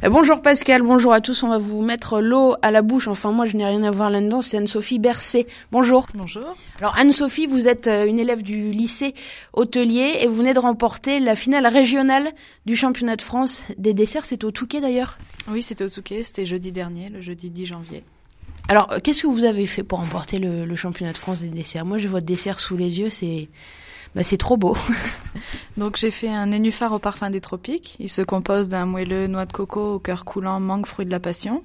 Bonjour Pascal, bonjour à tous. On va vous mettre l'eau à la bouche. Enfin, moi, je n'ai rien à voir là-dedans. C'est Anne-Sophie Bercé. Bonjour. Bonjour. Alors, Anne-Sophie, vous êtes une élève du lycée hôtelier et vous venez de remporter la finale régionale du championnat de France des desserts. C'est au Touquet d'ailleurs? Oui, c'était au Touquet. C'était jeudi dernier, le jeudi 10 janvier. Alors, qu'est-ce que vous avez fait pour remporter le championnat de France des desserts? Moi, j'ai votre dessert sous les yeux. C'est trop beau. Donc j'ai fait un nénuphar au parfum des tropiques. Il se compose d'un moelleux noix de coco au cœur coulant mangue fruit de la passion,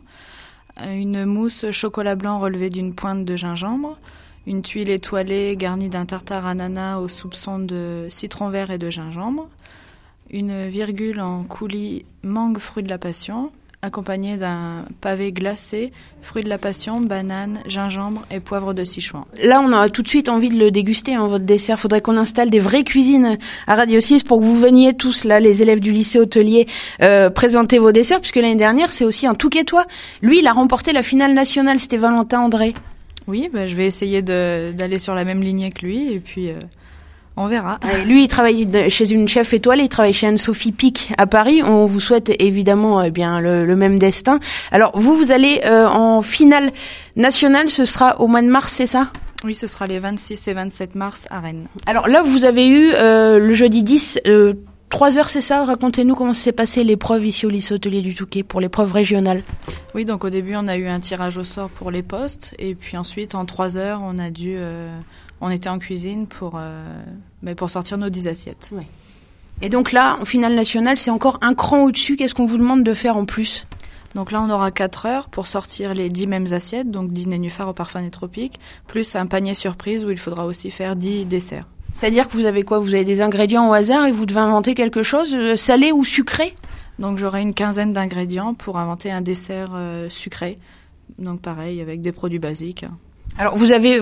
une mousse chocolat blanc relevée d'une pointe de gingembre, une tuile étoilée garnie d'un tartare ananas au soupçon de citron vert et de gingembre, une virgule en coulis mangue fruit de la passion, accompagné d'un pavé glacé, fruits de la passion, banane, gingembre et poivre de Sichuan. Là, on a tout de suite envie de le déguster, votre dessert. Faudrait qu'on installe des vraies cuisines à Radio 6 pour que vous veniez tous, là, les élèves du lycée hôtelier, présenter vos desserts, puisque l'année dernière, c'est aussi un Touquetois. Lui, il a remporté la finale nationale, c'était Valentin André. Oui, je vais essayer d'aller sur la même lignée que lui, et puis... on verra. Lui, il travaille chez une chef étoilée, il travaille chez Anne-Sophie Pic à Paris. On vous souhaite évidemment le même destin. Alors, vous allez en finale nationale, ce sera au mois de mars, c'est ça? Oui, ce sera les 26 et 27 mars à Rennes. Alors là, vous avez eu le jeudi 10, 3 heures, c'est ça? Racontez-nous comment s'est passée l'épreuve ici au lycée hôtelier du Touquet pour l'épreuve régionale. Oui, donc au début, on a eu un tirage au sort pour les postes. Et puis ensuite, en 3 heures, on était en cuisine pour sortir nos 10 assiettes. Ouais. Et donc là, en finale nationale, c'est encore un cran au-dessus. Qu'est-ce qu'on vous demande de faire en plus? Donc là, on aura 4 heures pour sortir les 10 mêmes assiettes, donc 10 nénuphars au parfum des tropiques, plus un panier surprise où il faudra aussi faire 10 desserts. C'est-à-dire que vous avez quoi? Vous avez des ingrédients au hasard et vous devez inventer quelque chose, salé ou sucré? Donc j'aurai une quinzaine d'ingrédients pour inventer un dessert sucré. Donc pareil, avec des produits basiques. Alors vous avez,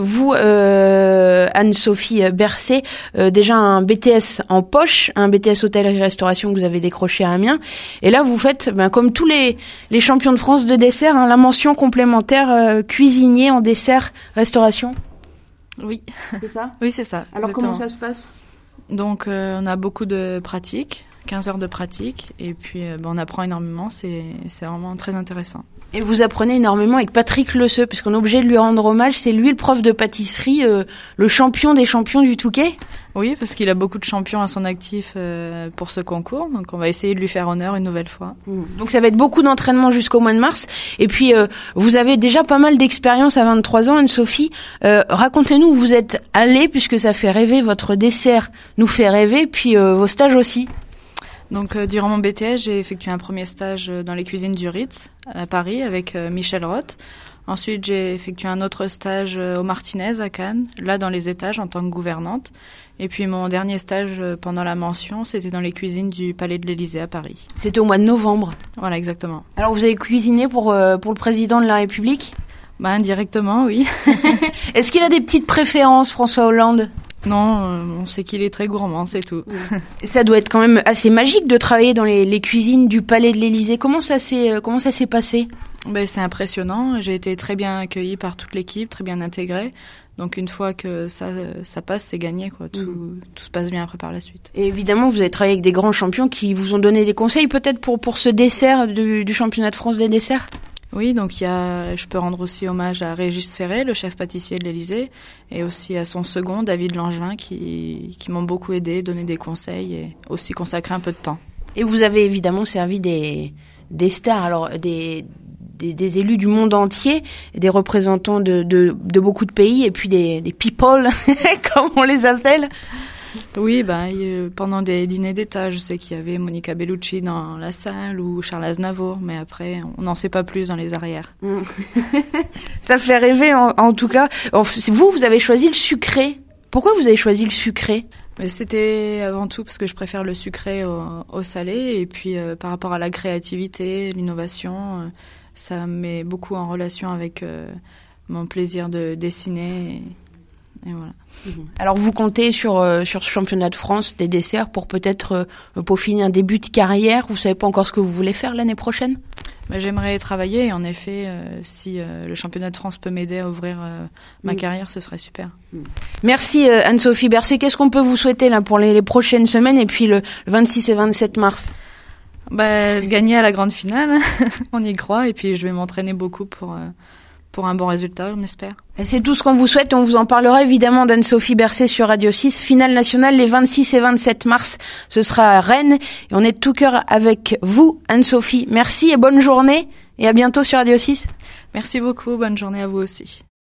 Anne-Sophie Bercé, déjà un BTS en poche, un BTS hôtellerie-restauration que vous avez décroché à Amiens. Et là, vous faites, comme tous les champions de France de dessert, la mention complémentaire cuisinier en dessert-restauration. Oui. C'est ça? Oui, c'est ça. Alors exactement. Comment ça se passe? Donc on a beaucoup de pratique, 15 heures de pratique, et puis on apprend énormément, c'est vraiment très intéressant. Et vous apprenez énormément avec Patrick Lesseux, parce qu'on est obligé de lui rendre hommage. C'est lui le prof de pâtisserie, le champion des champions du Touquet. Oui, parce qu'il a beaucoup de champions à son actif pour ce concours. Donc on va essayer de lui faire honneur une nouvelle fois. Donc ça va être beaucoup d'entraînement jusqu'au mois de mars. Et puis vous avez déjà pas mal d'expérience à 23 ans, Anne-Sophie. Racontez-nous où vous êtes allée, puisque ça fait rêver, votre dessert nous fait rêver, puis vos stages aussi. Donc durant mon BTS, j'ai effectué un premier stage dans les cuisines du Ritz à Paris avec Michel Roth. Ensuite, j'ai effectué un autre stage au Martinez à Cannes, là dans les étages en tant que gouvernante. Et puis mon dernier stage pendant la mention, c'était dans les cuisines du Palais de l'Élysée à Paris. C'était au mois de novembre. Voilà, exactement. Alors vous avez cuisiné pour le président de la République? Indirectement, oui. Est-ce qu'il a des petites préférences, François Hollande? Non, on sait qu'il est très gourmand, c'est tout. Ça doit être quand même assez magique de travailler dans les cuisines du Palais de l'Élysée. Comment ça s'est passé? C'est impressionnant. J'ai été très bien accueillie par toute l'équipe, très bien intégrée. Donc une fois que ça passe, c'est gagné, quoi. Tout se passe bien après par la suite. Et évidemment, vous avez travaillé avec des grands champions qui vous ont donné des conseils, peut-être pour ce dessert du championnat de France des desserts? Oui, donc je peux rendre aussi hommage à Régis Ferré, le chef pâtissier de l'Élysée, et aussi à son second, David Langevin, qui m'ont beaucoup aidé, donné des conseils et aussi consacré un peu de temps. Et vous avez évidemment servi des stars, alors des élus du monde entier, des représentants de beaucoup de pays, et puis des people, comme on les appelle. Oui, pendant des dîners d'État, je sais qu'il y avait Monica Bellucci dans la salle ou Charles Aznavour, mais après, on n'en sait pas plus dans les arrières. Ça fait rêver en tout cas. Vous avez choisi le sucré. Pourquoi vous avez choisi le sucré? C'était avant tout parce que je préfère le sucré au salé, et puis par rapport à la créativité, l'innovation, ça me met beaucoup en relation avec mon plaisir de dessiner. Et voilà. Alors vous comptez sur ce championnat de France des desserts pour peut-être peaufiner un début de carrière? Vous savez pas encore ce que vous voulez faire l'année prochaine? J'aimerais travailler, et en effet, si le championnat de France peut m'aider à ouvrir ma carrière, ce serait super. Merci Anne-Sophie Bercé. Qu'est-ce qu'on peut vous souhaiter là pour les prochaines semaines et puis le 26 et 27 mars? Gagner à la grande finale, on y croit, et puis je vais m'entraîner beaucoup pour un bon résultat, on espère. Et c'est tout ce qu'on vous souhaite, et on vous en parlera évidemment d'Anne-Sophie Bercé sur Radio 6. Finale nationale les 26 et 27 mars, ce sera à Rennes, et on est de tout cœur avec vous, Anne-Sophie. Merci et bonne journée, et à bientôt sur Radio 6. Merci beaucoup, bonne journée à vous aussi.